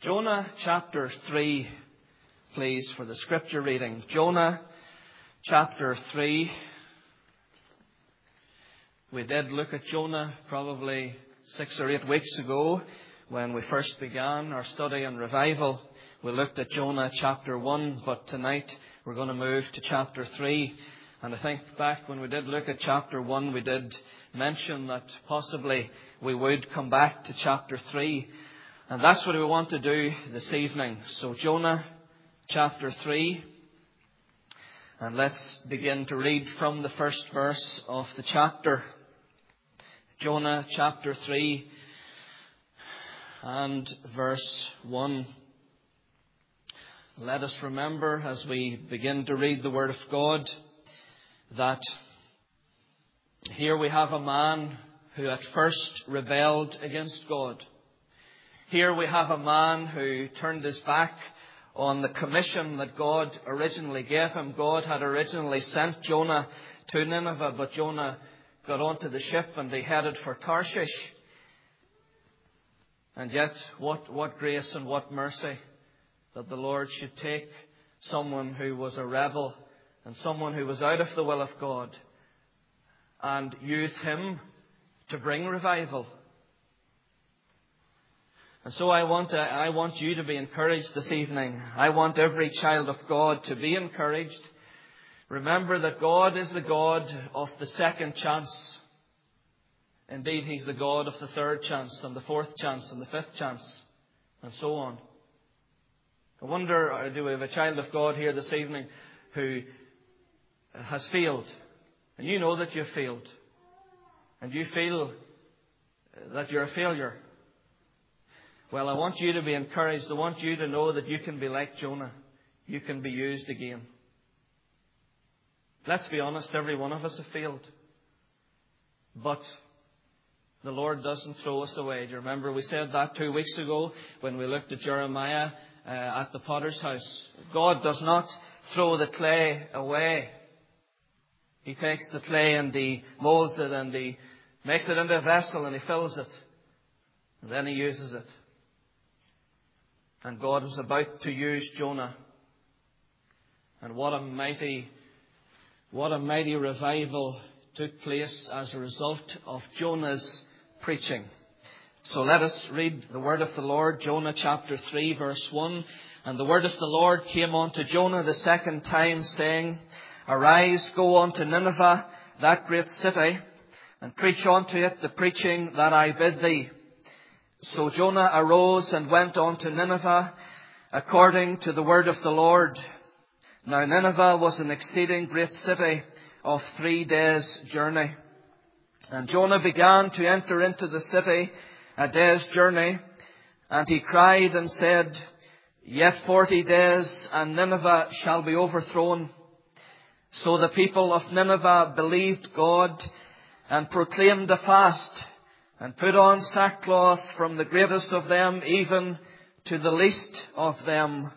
Jonah chapter 3, please, for the scripture reading. Jonah chapter 3. We did look at Jonah probably 6 or 8 weeks ago when we first began our study on revival. We looked at Jonah chapter 1, but tonight we're going to move to chapter 3. And I think back when we did look at chapter 1, we did mention that possibly we would come back to chapter 3. And that's what we want to do this evening. So Jonah chapter 3. And let's begin to read from the first verse of the chapter. Jonah chapter 3 and verse 1. Let us remember as we begin to read the Word of God that here we have a man who at first rebelled against God. Here we have a man who turned his back on the commission that God originally gave him. God had originally sent Jonah to Nineveh, but Jonah got onto the ship and he headed for Tarshish. And yet, what grace and what mercy that the Lord should take someone who was a rebel and someone who was out of the will of God and use him to bring revival. And so I want you to be encouraged this evening. I want every child of God to be encouraged. Remember that God is the God of the second chance. Indeed, He's the God of the third chance and the fourth chance and the fifth chance and so on. I wonder, do we have a child of God here this evening who has failed? And you know that you've failed. And you feel that you're a failure. Well, I want you to be encouraged. I want you to know that you can be like Jonah. You can be used again. Let's be honest, every one of us have failed. But the Lord doesn't throw us away. Do you remember we said that 2 weeks ago when we looked at Jeremiah at the potter's house? God does not throw the clay away. He takes the clay and He molds it and He makes it into a vessel and He fills it. And then He uses it. And God was about to use Jonah. And what a mighty revival took place as a result of Jonah's preaching. So let us read the word of the Lord, Jonah chapter 3, verse 1. And the word of the Lord came unto Jonah the second time, saying, Arise, go unto Nineveh, that great city, and preach unto it the preaching that I bid thee. So Jonah arose and went on to Nineveh, according to the word of the Lord. Now Nineveh was an exceeding great city of 3 days' journey. And Jonah began to enter into the city a day's journey, and he cried and said, Yet 40 days, and Nineveh shall be overthrown. So the people of Nineveh believed God, and proclaimed a fast, and put on sackcloth from the greatest of them even to the least of them.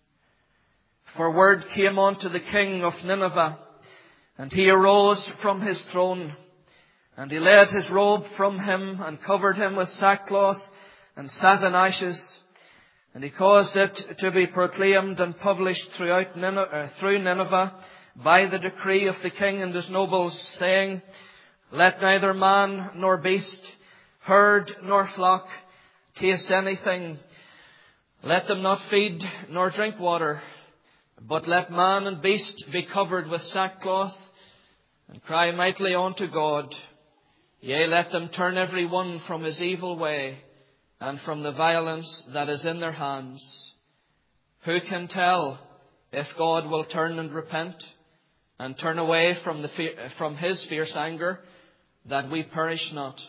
For word came unto the king of Nineveh, and he arose from his throne, and he laid his robe from him, and covered him with sackcloth, and sat in ashes. And he caused it to be proclaimed and published through Nineveh by the decree of the king and his nobles, saying, Let neither man nor beast, herd nor flock taste anything. Let them not feed nor drink water, but let man and beast be covered with sackcloth, and cry mightily unto God. Yea, let them turn every one from his evil way, and from the violence that is in their hands. Who can tell if God will turn and repent, and turn away from His fierce anger, that we perish not?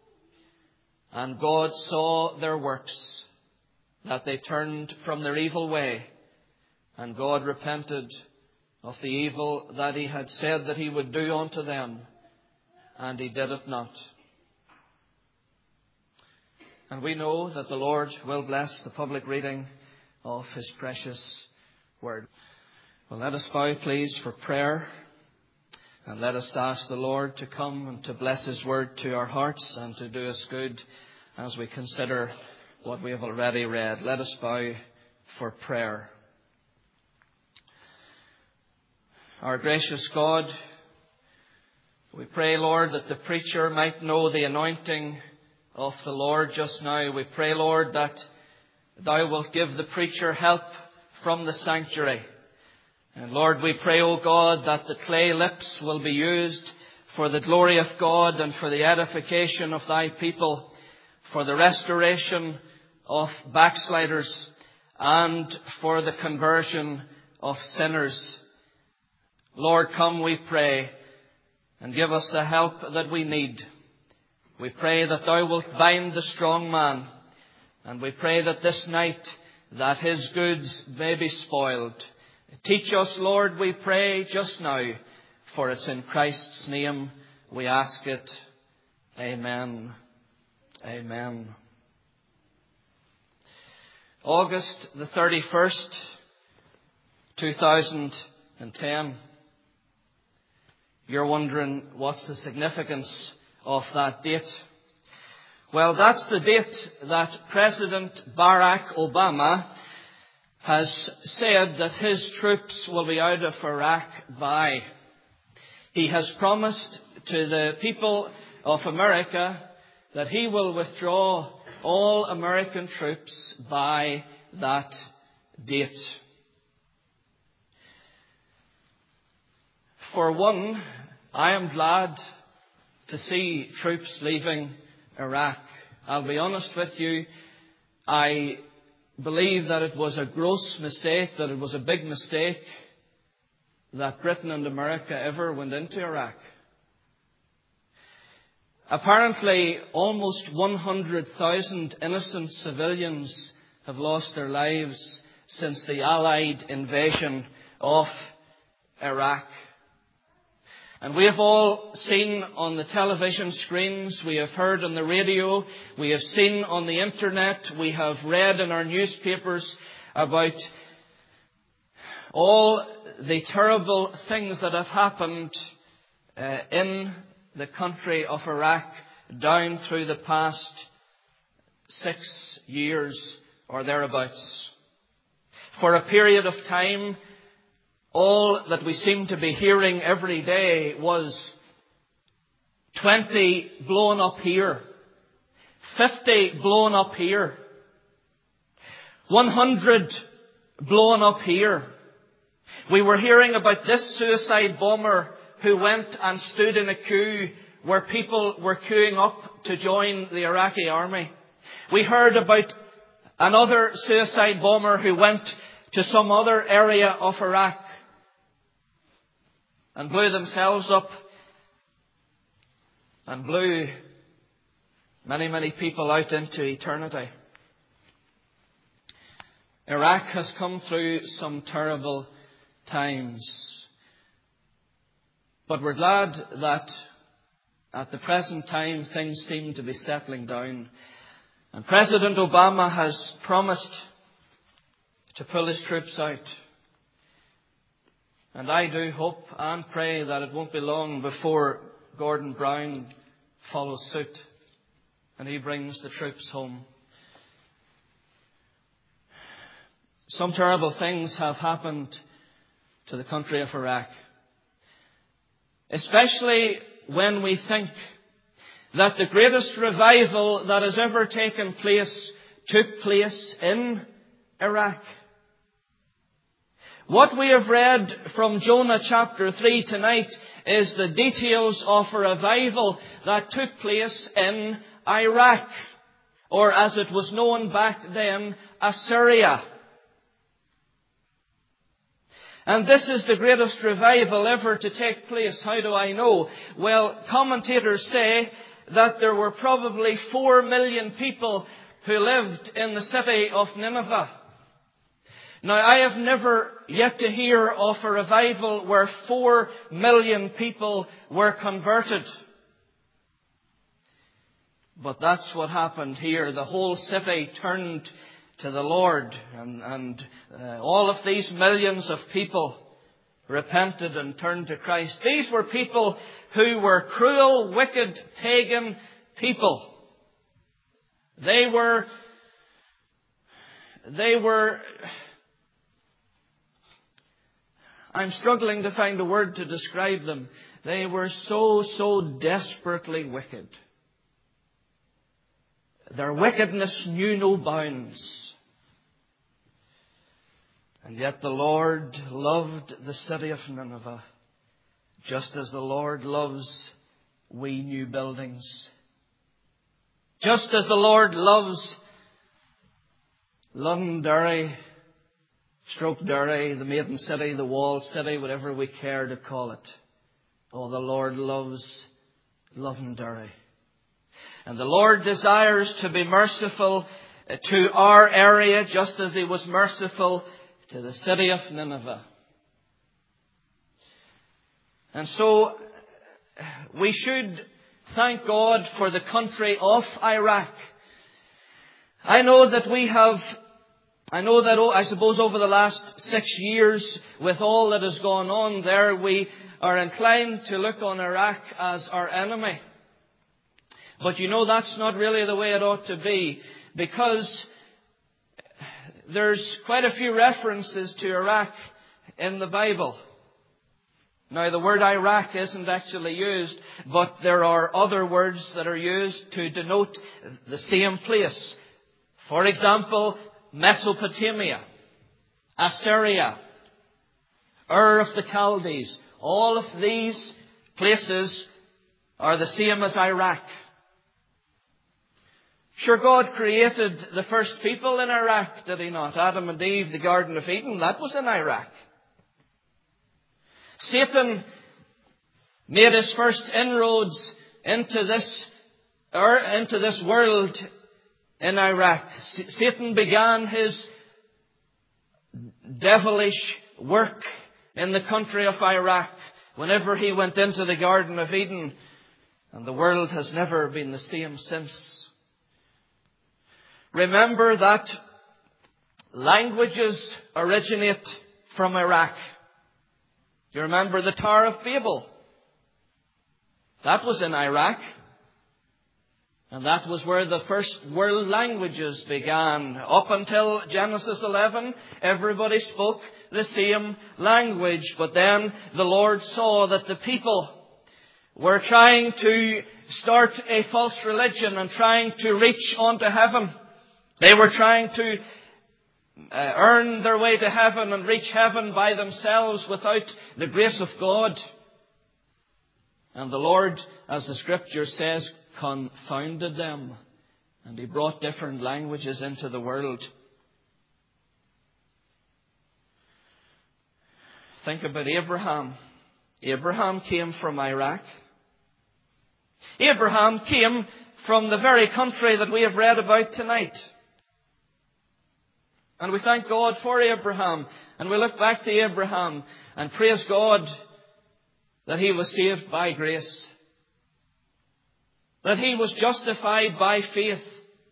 And God saw their works, that they turned from their evil way, and God repented of the evil that He had said that He would do unto them, and He did it not. And we know that the Lord will bless the public reading of His precious word. Well, let us bow, please, for prayer. And let us ask the Lord to come and to bless His word to our hearts and to do us good as we consider what we have already read. Let us bow for prayer. Our gracious God, we pray, Lord, that the preacher might know the anointing of the Lord just now. We pray, Lord, that Thou wilt give the preacher help from the sanctuary. And Lord, we pray, O God, that the clay lips will be used for the glory of God and for the edification of Thy people, for the restoration of backsliders and for the conversion of sinners. Lord, come, we pray, and give us the help that we need. We pray that Thou wilt bind the strong man, and we pray that this night that his goods may be spoiled. Teach us, Lord, we pray just now, for it's in Christ's name we ask it. Amen. Amen. August the 31st, 2010. You're wondering, what's the significance of that date? Well, that's the date that President Barack Obama has said that his troops will be out of Iraq by. He has promised to the people of America that he will withdraw all American troops by that date. For one, I am glad to see troops leaving Iraq. I'll be honest with you, I believe that it was a gross mistake, that it was a big mistake that Britain and America ever went into Iraq. Apparently, almost 100,000 innocent civilians have lost their lives since the Allied invasion of Iraq. And we have all seen on the television screens, we have heard on the radio, we have seen on the internet, we have read in our newspapers about all the terrible things that have happened in the country of Iraq down through the past 6 years or thereabouts. For a period of time, all that we seem to be hearing every day was 20 blown up here, 50 blown up here, 100 blown up here. We were hearing about this suicide bomber who went and stood in a queue where people were queuing up to join the Iraqi army. We heard about another suicide bomber who went to some other area of Iraq and blew themselves up and blew many, many people out into eternity. Iraq has come through some terrible times. But we're glad that at the present time things seem to be settling down. And President Obama has promised to pull his troops out. And I do hope and pray that it won't be long before Gordon Brown follows suit and he brings the troops home. Some terrible things have happened to the country of Iraq, especially when we think that the greatest revival that has ever taken place took place in Iraq. What we have read from Jonah chapter 3 tonight is the details of a revival that took place in Iraq, or as it was known back then, Assyria. And this is the greatest revival ever to take place. How do I know? Well, commentators say that there were probably 4 million people who lived in the city of Nineveh. Now, I have never yet to hear of a revival where 4 million people were converted. But that's what happened here. The whole city turned to the Lord, and all of these millions of people repented and turned to Christ. These were people who were cruel, wicked, pagan people. They were I'm struggling to find a word to describe them. They were so desperately wicked. Their wickedness knew no bounds. And yet the Lord loved the city of Nineveh, just as the Lord loves wee new buildings. Just as the Lord loves Londonderry, Derry, the Maiden City, the Walled City, whatever we care to call it. Oh, the Lord loves Londonderry. And the Lord desires to be merciful to our area, just as He was merciful to the city of Nineveh. And so we should thank God for the country of Iraq. I suppose over the last 6 years, with all that has gone on there, we are inclined to look on Iraq as our enemy. But that's not really the way it ought to be, because there's quite a few references to Iraq in the Bible. Now, the word Iraq isn't actually used, but there are other words that are used to denote the same place. For example, Mesopotamia, Assyria, Ur of the Chaldees. All of these places are the same as Iraq. Sure, God created the first people in Iraq, did He not? Adam and Eve, the Garden of Eden, that was in Iraq. Satan made his first inroads into this world in Iraq. Satan began his devilish work in the country of Iraq whenever he went into the Garden of Eden. And the world has never been the same since. Remember that languages originate from Iraq. Do you remember the Tower of Babel? That was in Iraq. And that was where the first world languages began. Up until Genesis 11, everybody spoke the same language. But then the Lord saw that the people were trying to start a false religion and trying to reach onto heaven. They were trying to earn their way to heaven and reach heaven by themselves without the grace of God. And the Lord, as the Scripture says, confounded them. And He brought different languages into the world. Think about Abraham. Abraham came from Iraq. Abraham came from the very country that we have read about tonight. And we thank God for Abraham. And we look back to Abraham and praise God that he was saved by grace. That he was justified by faith.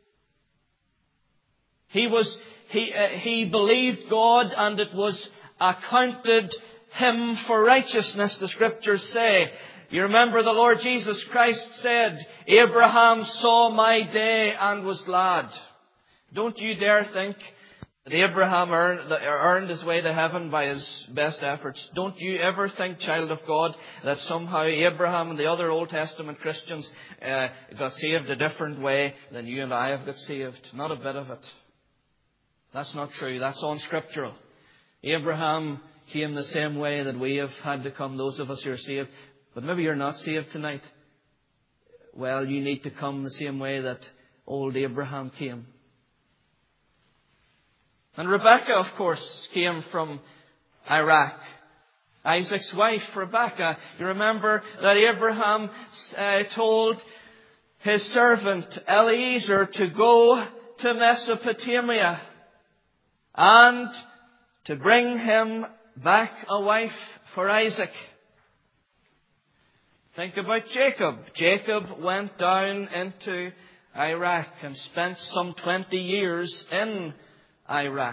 He believed God, and it was accounted him for righteousness, the Scriptures say. You remember the Lord Jesus Christ said, Abraham saw my day and was glad. Don't you dare think that Abraham earned his way to heaven by his best efforts. Don't you ever think, child of God, that somehow Abraham and the other Old Testament Christians got saved a different way than you and I have got saved. Not a bit of it. That's not true. That's unscriptural. Abraham came the same way that we have had to come, those of us who are saved. But maybe you're not saved tonight. Well, you need to come the same way that old Abraham came. And Rebekah, of course, came from Iraq. Isaac's wife, Rebekah. You remember that Abraham told his servant Eliezer to go to Mesopotamia and to bring him back a wife for Isaac. Think about Jacob. Jacob went down into Iraq and spent some 20 years in Iraq.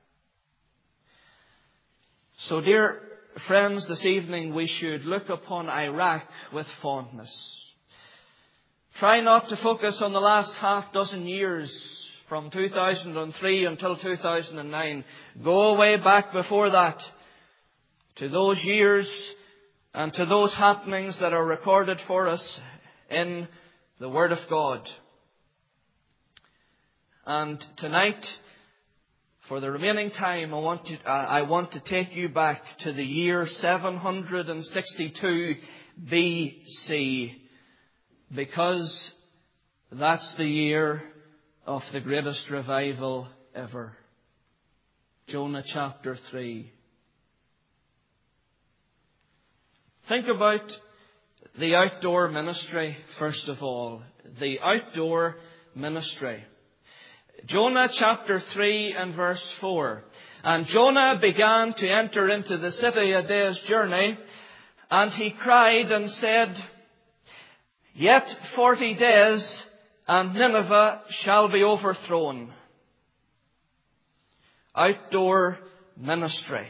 So, dear friends, this evening we should look upon Iraq with fondness. Try not to focus on the last half dozen years from 2003 until 2009. Go way back before that to those years and to those happenings that are recorded for us in the Word of God. And tonight, for the remaining time, I want to take you back to the year 762 BC, because that's the year of the greatest revival ever. Jonah chapter 3. Think about the outdoor ministry, first of all. The outdoor ministry. Jonah chapter 3 and verse 4. And Jonah began to enter into the city a day's journey, and he cried and said, Yet 40 days, and Nineveh shall be overthrown. Outdoor ministry.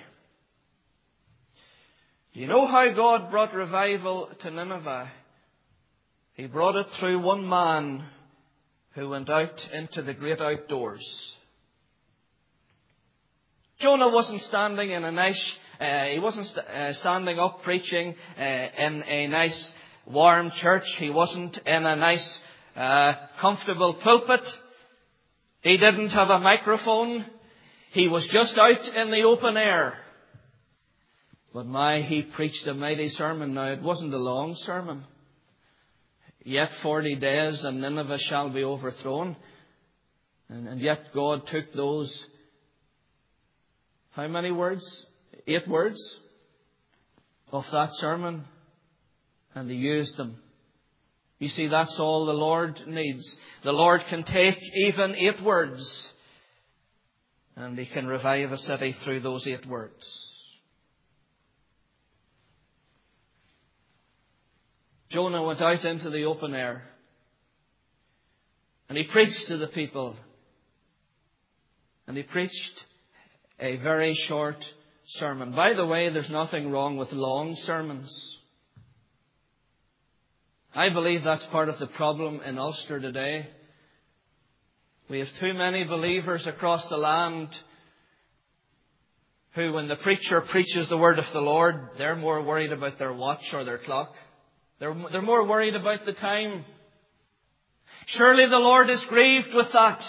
Do you know how God brought revival to Nineveh? He brought it through one man who went out into the great outdoors. Jonah wasn't standing in a nice, he wasn't standing up preaching in a nice warm church. He wasn't in a nice comfortable pulpit. He didn't have a microphone. He was just out in the open air. But he preached a mighty sermon. Now, it wasn't a long sermon. Yet 40 days and Nineveh shall be overthrown. And yet God took those, how many words? 8 words of that sermon, and He used them. You see, that's all the Lord needs. The Lord can take even 8 words, and He can revive a city through those 8 words. Jonah went out into the open air, and he preached to the people. And he preached a very short sermon. By the way, there's nothing wrong with long sermons. I believe that's part of the problem in Ulster today. We have too many believers across the land who, when the preacher preaches the word of the Lord, they're more worried about their watch or their clock. They're more worried about the time. Surely the Lord is grieved with that.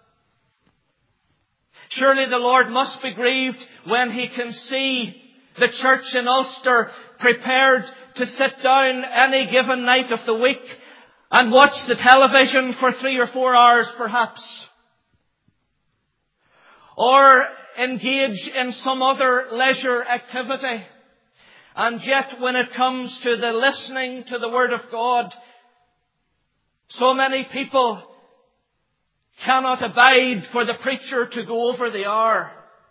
Surely the Lord must be grieved when He can see the church in Ulster prepared to sit down any given night of the week and watch the television for 3 or 4 hours perhaps. Or engage in some other leisure activity. And yet when it comes to the listening to the Word of God, so many people cannot abide for the preacher to go over the hour.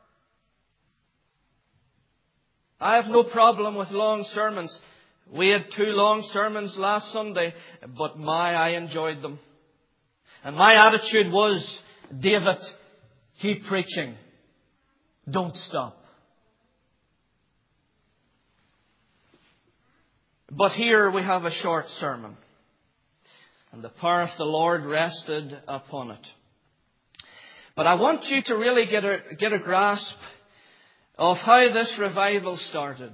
I have no problem with long sermons. We had 2 long sermons last Sunday, but I enjoyed them. And my attitude was, David, keep preaching. Don't stop. But here we have a short sermon, and the power of the Lord rested upon it. But I want you to really get a grasp of how this revival started.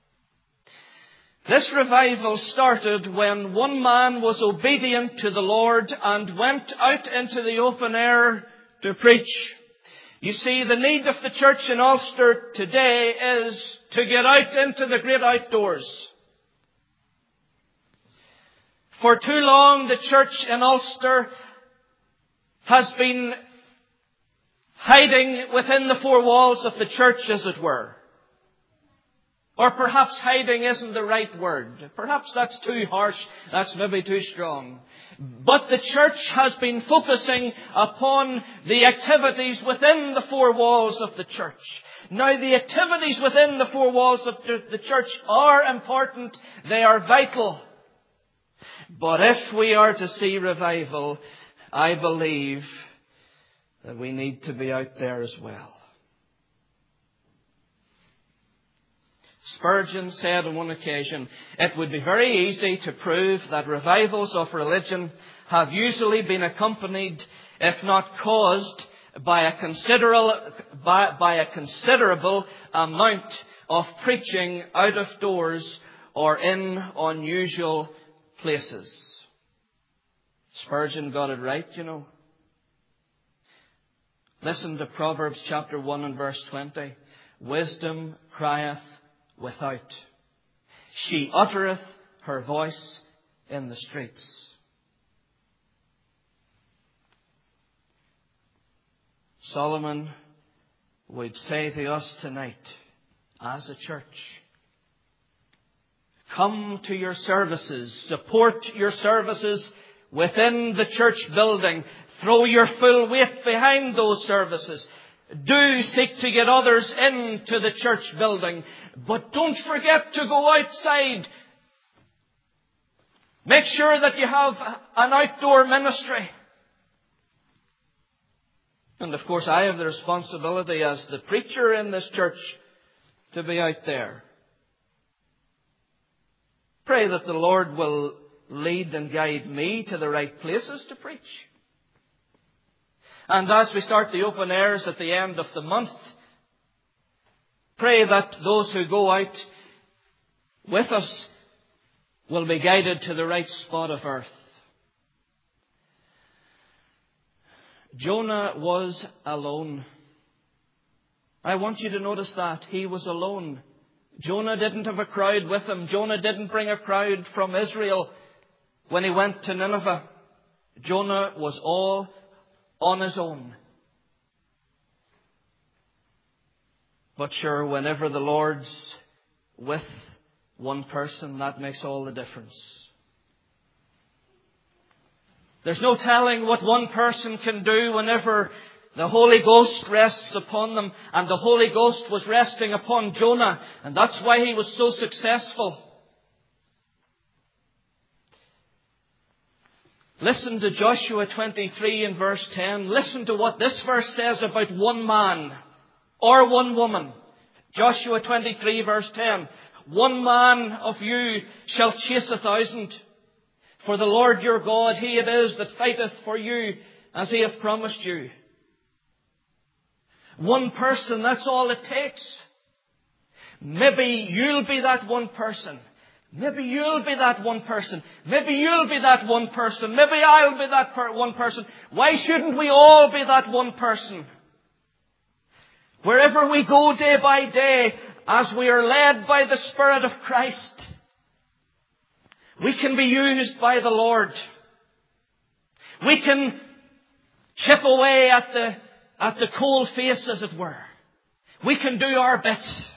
This revival started when one man was obedient to the Lord and went out into the open air to preach. You see, the need of the church in Ulster today is to get out into the great outdoors. For too long, the church in Ulster has been hiding within the 4 walls of the church, as it were. Or perhaps hiding isn't the right word. Perhaps that's too harsh. That's maybe too strong. But the church has been focusing upon the activities within the 4 walls of the church. Now, the activities within the 4 walls of the church are important. They are vital. But if we are to see revival, I believe that we need to be out there as well. Spurgeon said on one occasion, "It would be very easy to prove that revivals of religion have usually been accompanied, if not caused, by a considerable amount of preaching out of doors or in unusual places." Spurgeon got it right, you know. Listen to Proverbs chapter 1 and verse 20. "Wisdom crieth without. She uttereth her voice in the streets." Solomon would say to us tonight, as a church, come to your services, support your services within the church building, throw your full weight behind those services. Do seek to get others into the church building, but don't forget to go outside. Make sure that you have an outdoor ministry. And of course, I have the responsibility as the preacher in this church to be out there. Pray that the Lord will lead and guide me to the right places to preach. And as we start the open airs at the end of the month, pray that those who go out with us will be guided to the right spot of earth. Jonah was alone. I want you to notice that. He was alone. Jonah didn't have a crowd with him. Jonah didn't bring a crowd from Israel when he went to Nineveh. Jonah was all on his own. But sure, whenever the Lord's with one person, that makes all the difference. There's no telling what one person can do whenever the Holy Ghost rests upon them. And the Holy Ghost was resting upon Jonah. And that's why he was so successful. Listen to Joshua 23 and verse 10. Listen to what this verse says about one man or one woman. Joshua 23 verse 10. "One man of you shall chase 1,000. For the Lord your God, He it is that fighteth for you, as He hath promised you." One person, that's all it takes. Maybe you'll be that one person. Maybe you'll be that one person. Maybe you'll be that one person. Maybe I'll be that one person. Why shouldn't we all be that one person? Wherever we go day by day, as we are led by the Spirit of Christ, we can be used by the Lord. We can chip away at the cold face, as it were. We can do our bit.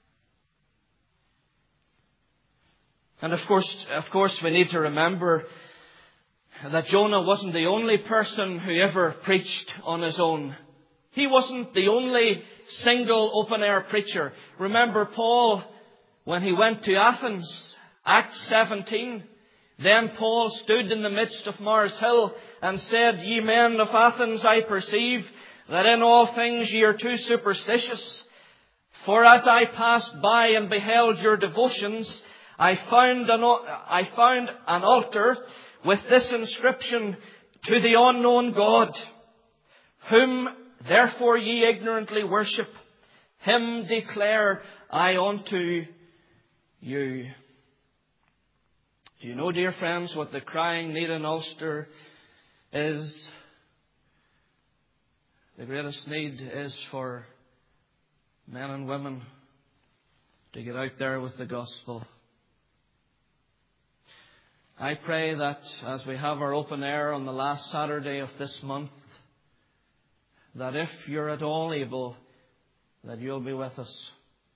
And of course, we need to remember that Jonah wasn't the only person who ever preached on his own. He wasn't the only single open-air preacher. Remember Paul, when he went to Athens, Acts 17. "Then Paul stood in the midst of Mars Hill and said, Ye men of Athens, I perceive that in all things ye are too superstitious. For as I passed by and beheld your devotions, I found an altar with this inscription, To the unknown God, whom therefore ye ignorantly worship. Him declare I unto you." Do you know, dear friends, what the crying need in Ulster is? The greatest need is for men and women to get out there with the gospel. I pray that as we have our open air on the last Saturday of this month, that if you're at all able, that you'll be with us.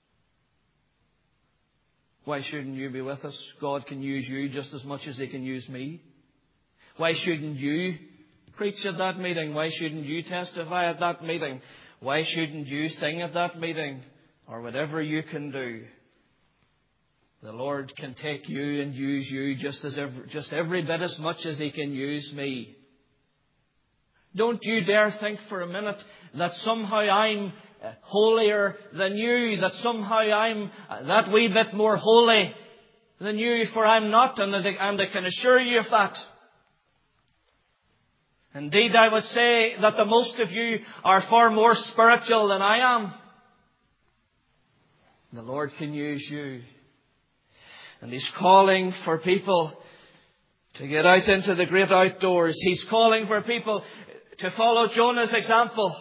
Why shouldn't you be with us? God can use you just as much as He can use me. Why shouldn't you preach at that meeting? Why shouldn't you testify at that meeting? Why shouldn't you sing at that meeting? Or whatever you can do. The Lord can take you and use you just every bit as much as He can use me. Don't you dare think for a minute that somehow I'm holier than you, that somehow I'm that wee bit more holy than you, for I'm not, and I can assure you of that. Indeed, I would say that the most of you are far more spiritual than I am. The Lord can use you. And He's calling for people to get out into the great outdoors. He's calling for people to follow Jonah's example.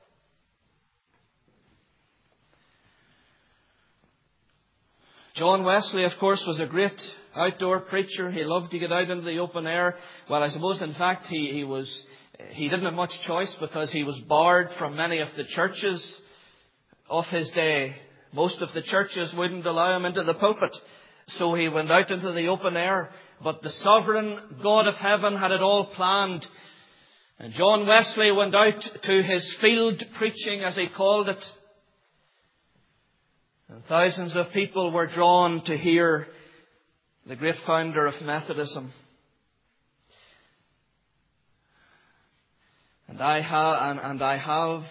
John Wesley, of course, was a great outdoor preacher. He loved to get out into the open air. Well, I suppose, in fact, he didn't have much choice, because he was barred from many of the churches of his day. Most of the churches wouldn't allow him into the pulpit. So he went out into the open air. But the sovereign God of heaven had it all planned. And John Wesley went out to his field preaching, as he called it. And thousands of people were drawn to hear the great founder of Methodism. And I have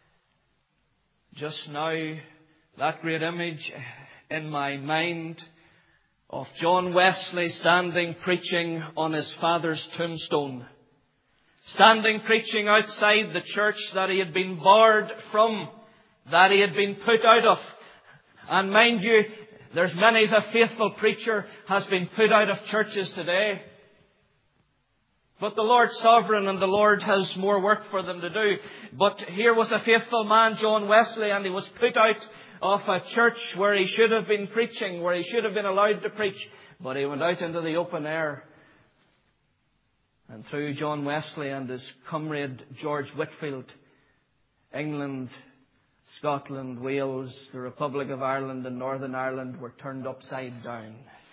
just now that great image in my mind of John Wesley standing preaching on his father's tombstone. Standing preaching outside the church that he had been barred from, that he had been put out of. And mind you, there's many a faithful preacher has been put out of churches today. But the Lord's sovereign, and the Lord has more work for them to do. But here was a faithful man, John Wesley, and he was put out of a church where he should have been preaching, where he should have been allowed to preach. But he went out into the open air. And through John Wesley and his comrade George Whitefield, England, Scotland, Wales, the Republic of Ireland and Northern Ireland were turned upside down.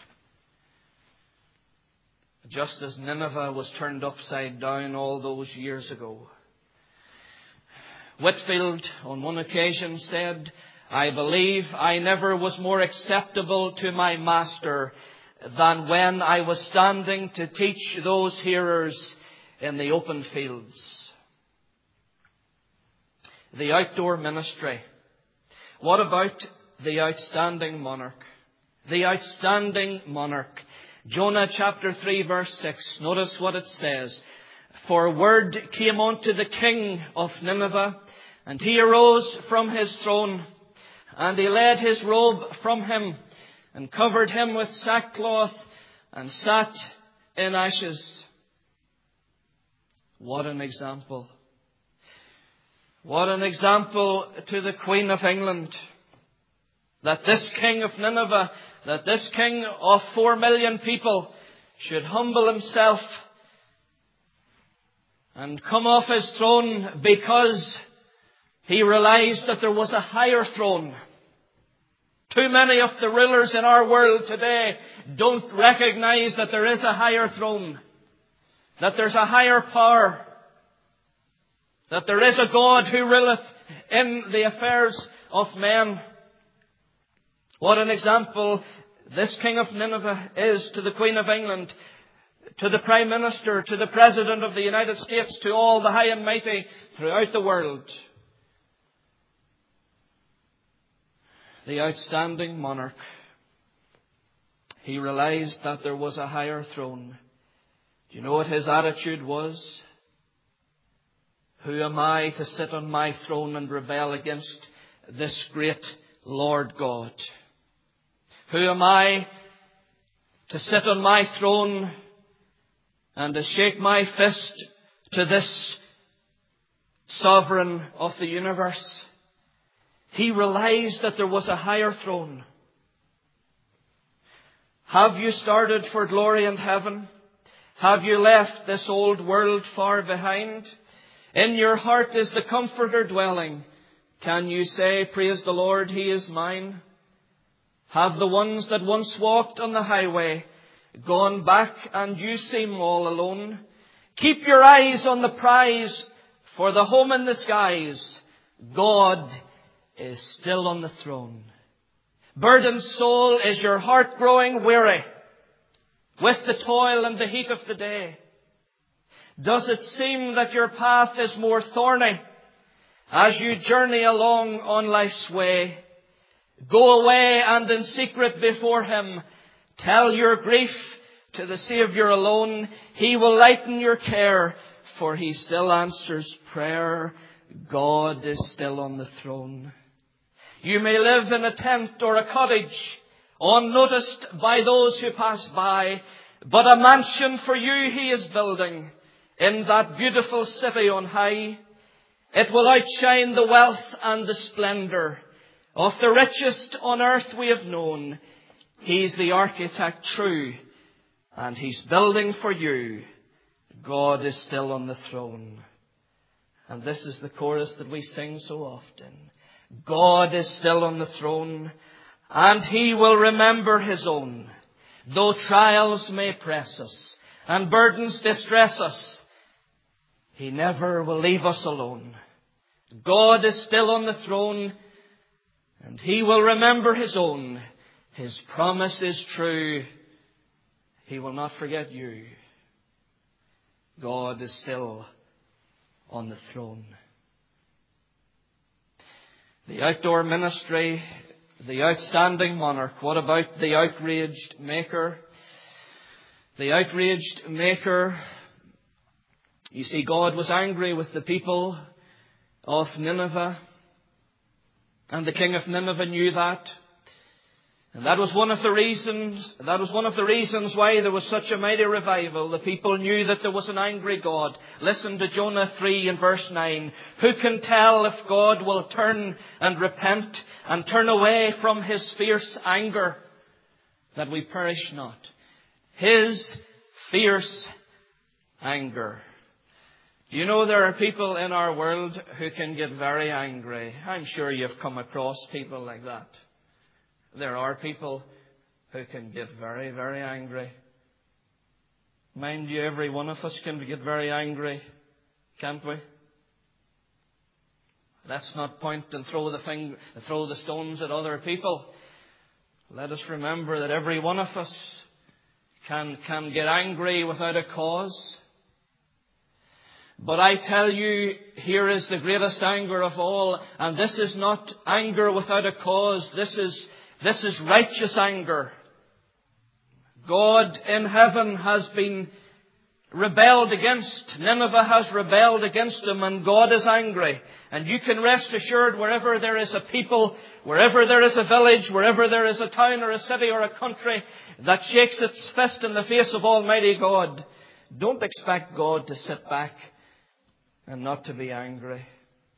Just as Nineveh was turned upside down all those years ago. Whitefield on one occasion said, "I believe I never was more acceptable to my master than when I was standing to teach those hearers in the open fields." The outdoor ministry. What about the outstanding monarch? The outstanding monarch. Jonah chapter 3 verse 6. Notice what it says. "For word came unto the king of Nineveh, and he arose from his throne, and he laid his robe from him, and covered him with sackcloth, and sat in ashes." What an example. What an example to the Queen of England. That this king of Nineveh, that this king of 4 million people should humble himself and come off his throne because he realized that there was a higher throne. Too many of the rulers in our world today don't recognize that there is a higher throne, that there's a higher power, that there is a God who ruleth in the affairs of men. What an example this King of Nineveh is to the Queen of England, to the Prime Minister, to the President of the United States, to all the high and mighty throughout the world. The outstanding monarch. He realized that there was a higher throne. Do you know what his attitude was? Who am I to sit on my throne and rebel against this great Lord God? Who am I to sit on my throne and to shake my fist to this sovereign of the universe? He realized that there was a higher throne. Have you started for glory and heaven? Have you left this old world far behind? In your heart is the Comforter dwelling. Can you say, "Praise the Lord, He is mine"? Have the ones that once walked on the highway gone back and you seem all alone? Keep your eyes on the prize, for the home in the skies. God is still on the throne. Burdened soul, is your heart growing weary with the toil and the heat of the day? Does it seem that your path is more thorny as you journey along on life's way, go away and in secret before Him, tell your grief to the Saviour alone. He will lighten your care, for He still answers prayer. God is still on the throne. You may live in a tent or a cottage, unnoticed by those who pass by, but a mansion for you He is building in that beautiful city on high. It will outshine the wealth and the splendour of the richest on earth we have known. He's the architect true, and He's building for you. God is still on the throne. And this is the chorus that we sing so often. God is still on the throne, and He will remember His own. Though trials may press us and burdens distress us, He never will leave us alone. God is still on the throne, and He will remember His own. His promise is true. He will not forget you. God is still on the throne. The outdoor ministry, the outstanding monarch. What about the outraged Maker? The outraged Maker. You see, God was angry with the people of Nineveh, and the king of Nineveh knew that. And that was one of the reasons why there was such a mighty revival. The people knew that there was an angry God. Listen to Jonah 3 and verse 9. Who can tell if God will turn and repent and turn away from His fierce anger, that we perish not? His fierce anger. Do you know there are people in our world who can get very angry? I'm sure you've come across people like that. There are people who can get very, very angry. Mind you, every one of us can get very angry, can't we? Let's not point and throw the stones at other people. Let us remember that every one of us can get angry without a cause. But I tell you, here is the greatest anger of all, and this is not anger without a cause. This is righteous anger. God in heaven has been rebelled against. Nineveh has rebelled against Him, and God is angry. And you can rest assured, wherever there is a people, wherever there is a village, wherever there is a town or a city or a country that shakes its fist in the face of Almighty God, don't expect God to sit back and not to be angry.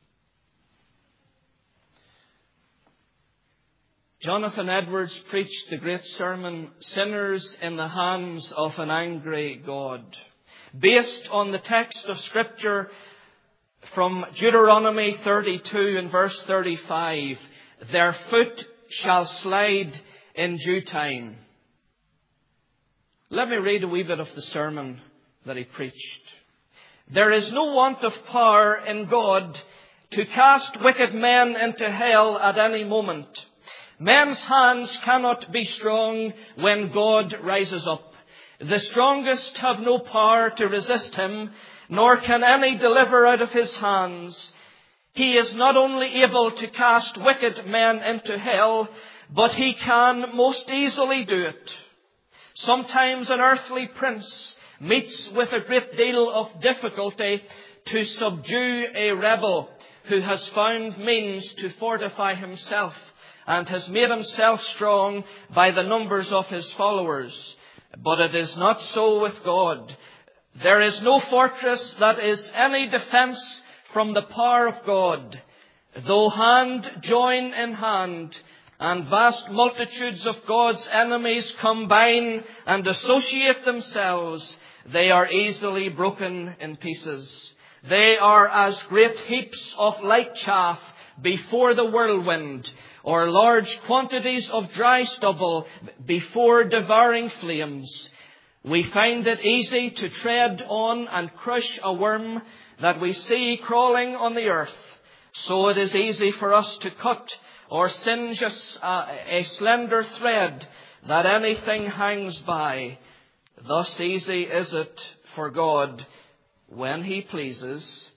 Jonathan Edwards preached the great sermon, Sinners in the Hands of an Angry God, based on the text of Scripture from Deuteronomy 32 and verse 35. Their foot shall slide in due time. Let me read a wee bit of the sermon that he preached. There is no want of power in God to cast wicked men into hell at any moment. Men's hands cannot be strong when God rises up. The strongest have no power to resist Him, nor can any deliver out of His hands. He is not only able to cast wicked men into hell, but He can most easily do it. Sometimes an earthly prince meets with a great deal of difficulty to subdue a rebel who has found means to fortify himself and has made himself strong by the numbers of his followers. But it is not so with God. There is no fortress that is any defense from the power of God. Though hand join in hand, and vast multitudes of God's enemies combine and associate themselves, they are easily broken in pieces. They are as great heaps of light chaff before the whirlwind, or large quantities of dry stubble before devouring flames. We find it easy to tread on and crush a worm that we see crawling on the earth. So it is easy for us to cut or singe a slender thread that anything hangs by. Thus easy is it for God, when He pleases,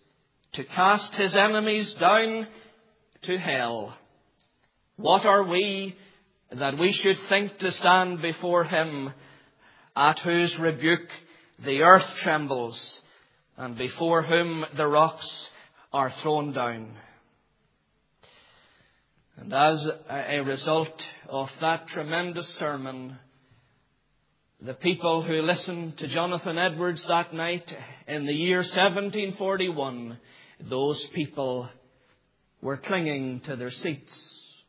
to cast his enemies down to hell. What are we that we should think to stand before him, at whose rebuke the earth trembles, and before whom the rocks are thrown down? And as a result of that tremendous sermon, the people who listened to Jonathan Edwards that night in the year 1741, those people were clinging to their seats.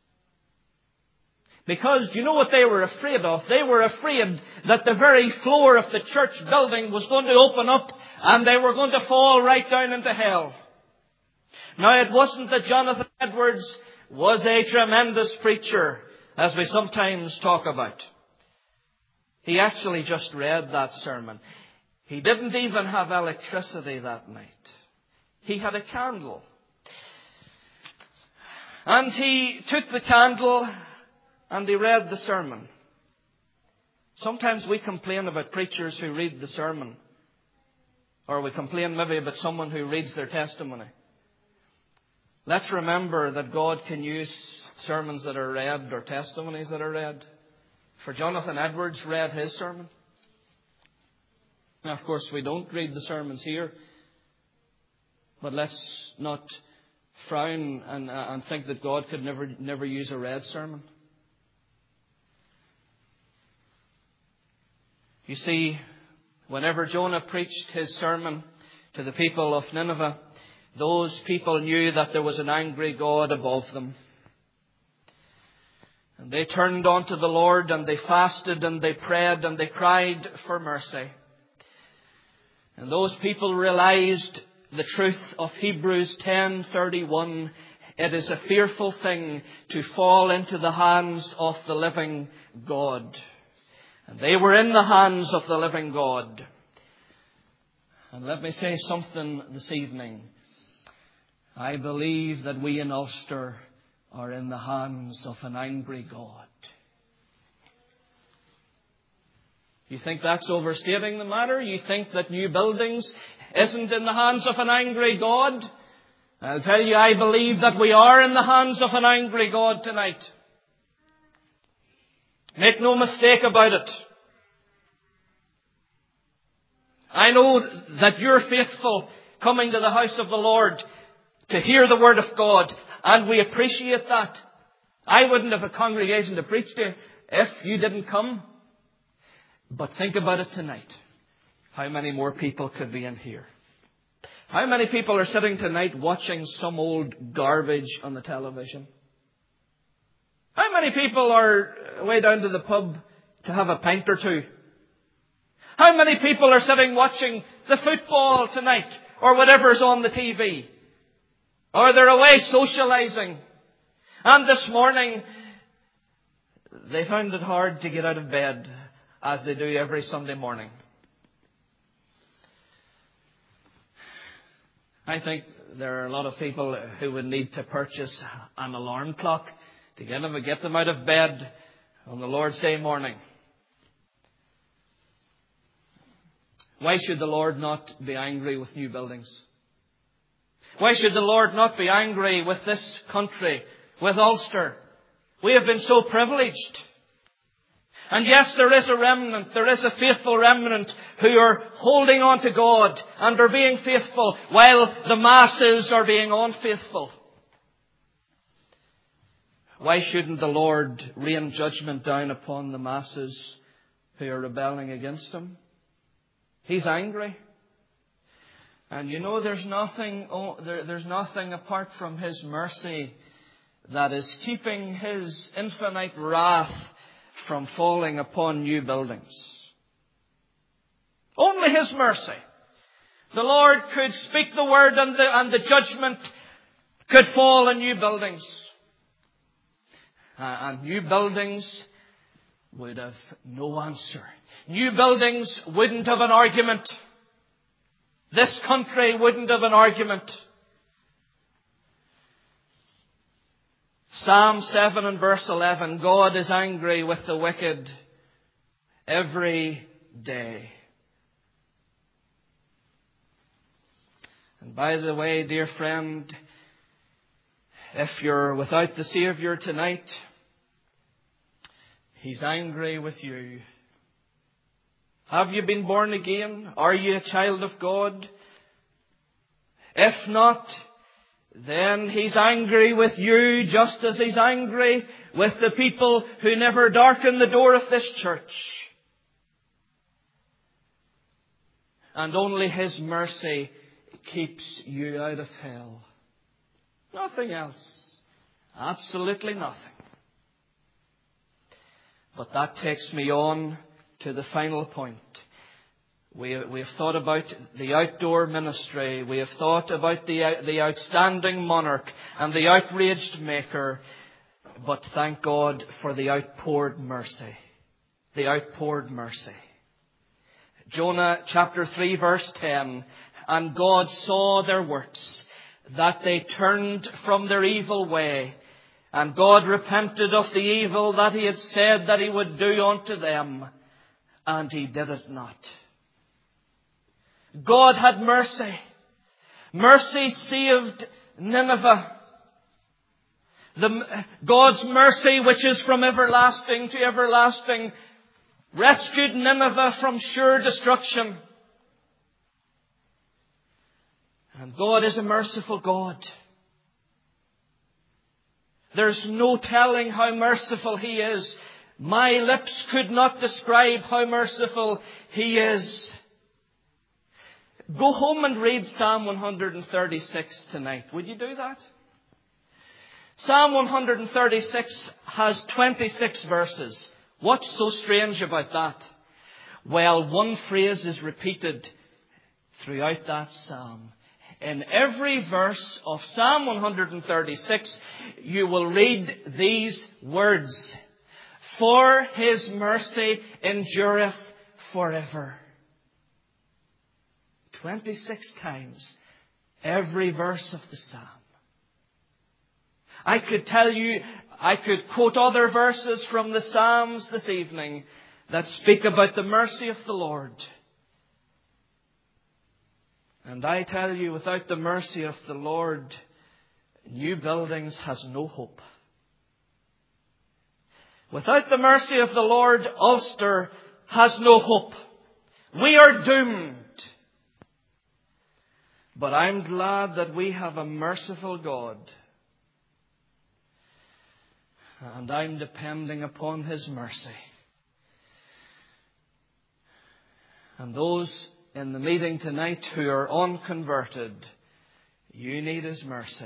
Because do you know what they were afraid of? They were afraid that the very floor of the church building was going to open up and they were going to fall right down into hell. Now, it wasn't that Jonathan Edwards was a tremendous preacher, as we sometimes talk about. He actually just read that sermon. He didn't even have electricity that night. He had a candle. And he took the candle and he read the sermon. Sometimes we complain about preachers who read the sermon. Or we complain maybe about someone who reads their testimony. Let's remember that God can use sermons that are read or testimonies that are read. For Jonathan Edwards read his sermon. Now, of course, we don't read the sermons here. But let's not frown and think that God could never use a read sermon. You see, whenever Jonah preached his sermon to the people of Nineveh, those people knew that there was an angry God above them. And they turned unto the Lord and they fasted and they prayed and they cried for mercy. And those people realized the truth of Hebrews 10:31. It is a fearful thing to fall into the hands of the living God. And they were in the hands of the living God. And let me say something this evening. I believe that we in Ulster are in the hands of an angry God. You think that's overstating the matter? You think that New Buildings isn't in the hands of an angry God? I'll tell you, I believe that we are in the hands of an angry God tonight. Make no mistake about it. I know that you're faithful coming to the house of the Lord to hear the Word of God, and we appreciate that. I wouldn't have a congregation to preach to if you didn't come. But think about it tonight. How many more people could be in here? How many people are sitting tonight watching some old garbage on the television? How many people are way down to the pub to have a pint or two? How many people are sitting watching the football tonight or whatever's on the TV? Or they're away socializing. And this morning, they found it hard to get out of bed, as they do every Sunday morning. I think there are a lot of people who would need to purchase an alarm clock to get them out of bed on the Lord's Day morning. Why should the Lord not be angry with New Buildings? Why should the Lord not be angry with this country, with Ulster? We have been so privileged. And yes, there is a remnant, there is a faithful remnant who are holding on to God and are being faithful while the masses are being unfaithful. Why shouldn't the Lord rain judgment down upon the masses who are rebelling against Him? He's angry. And you know, there's nothing apart from His mercy that is keeping His infinite wrath from falling upon New Buildings. Only His mercy. The Lord could speak the word and the judgment could fall on New Buildings. And New Buildings would have no answer. New Buildings wouldn't have an argument. This country wouldn't have an argument. Psalm 7 and verse 11, God is angry with the wicked every day. And by the way, dear friend, if you're without the Saviour tonight, He's angry with you. Have you been born again? Are you a child of God? If not, then He's angry with you just as He's angry with the people who never darken the door of this church. And only His mercy keeps you out of hell. Nothing else. Absolutely nothing. But that takes me on to the final point. We have thought about the outdoor ministry. We have thought about the outstanding monarch and the outraged maker. But thank God for the outpoured mercy. The outpoured mercy. Jonah chapter 3 verse 10. And God saw their works, that they turned from their evil way. And God repented of the evil that He had said that He would do unto them. And He did it not. God had mercy. Mercy saved Nineveh. God's mercy, which is from everlasting to everlasting, rescued Nineveh from sure destruction. And God is a merciful God. There's no telling how merciful He is. My lips could not describe how merciful He is. Go home and read Psalm 136 tonight. Would you do that? Psalm 136 has 26 verses. What's so strange about that? Well, one phrase is repeated throughout that psalm. In every verse of Psalm 136, you will read these words. For His mercy endureth forever. 26 times, every verse of the psalm. I could quote other verses from the Psalms this evening that speak about the mercy of the Lord. And I tell you, without the mercy of the Lord, New Buildings has no hope. Without the mercy of the Lord, Ulster has no hope. We are doomed. But I'm glad that we have a merciful God. And I'm depending upon His mercy. And those in the meeting tonight who are unconverted, you need His mercy.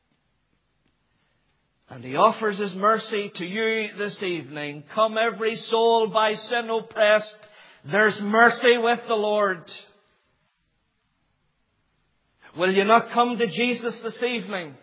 And He offers His mercy to you this evening. Come every soul by sin oppressed, there's mercy with the Lord. Will you not come to Jesus this evening?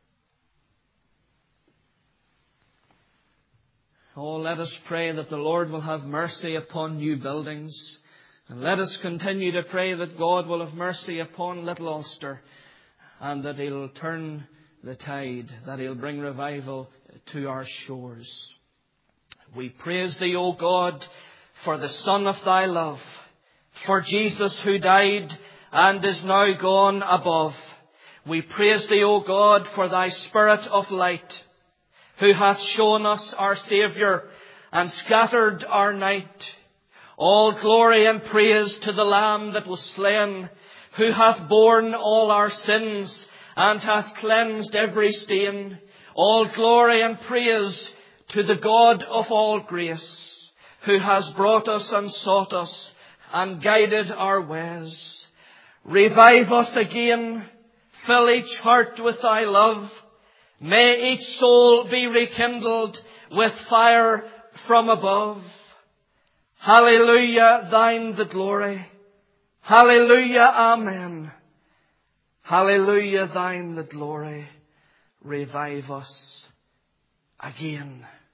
Oh, let us pray that the Lord will have mercy upon New Buildings. And let us continue to pray that God will have mercy upon Little Ulster. And that He'll turn the tide, that He'll bring revival to our shores. We praise Thee, O God, for the Son of Thy love, for Jesus who died and is now gone above. We praise Thee, O God, for Thy Spirit of light, who hath shown us our Saviour and scattered our night. All glory and praise to the Lamb that was slain, who hath borne all our sins and hath cleansed every stain. All glory and praise to the God of all grace, who has brought us and sought us and guided our ways. Revive us again, fill each heart with Thy love. May each soul be rekindled with fire from above. Hallelujah, Thine the glory. Hallelujah, Amen. Hallelujah, Thine the glory. Revive us again.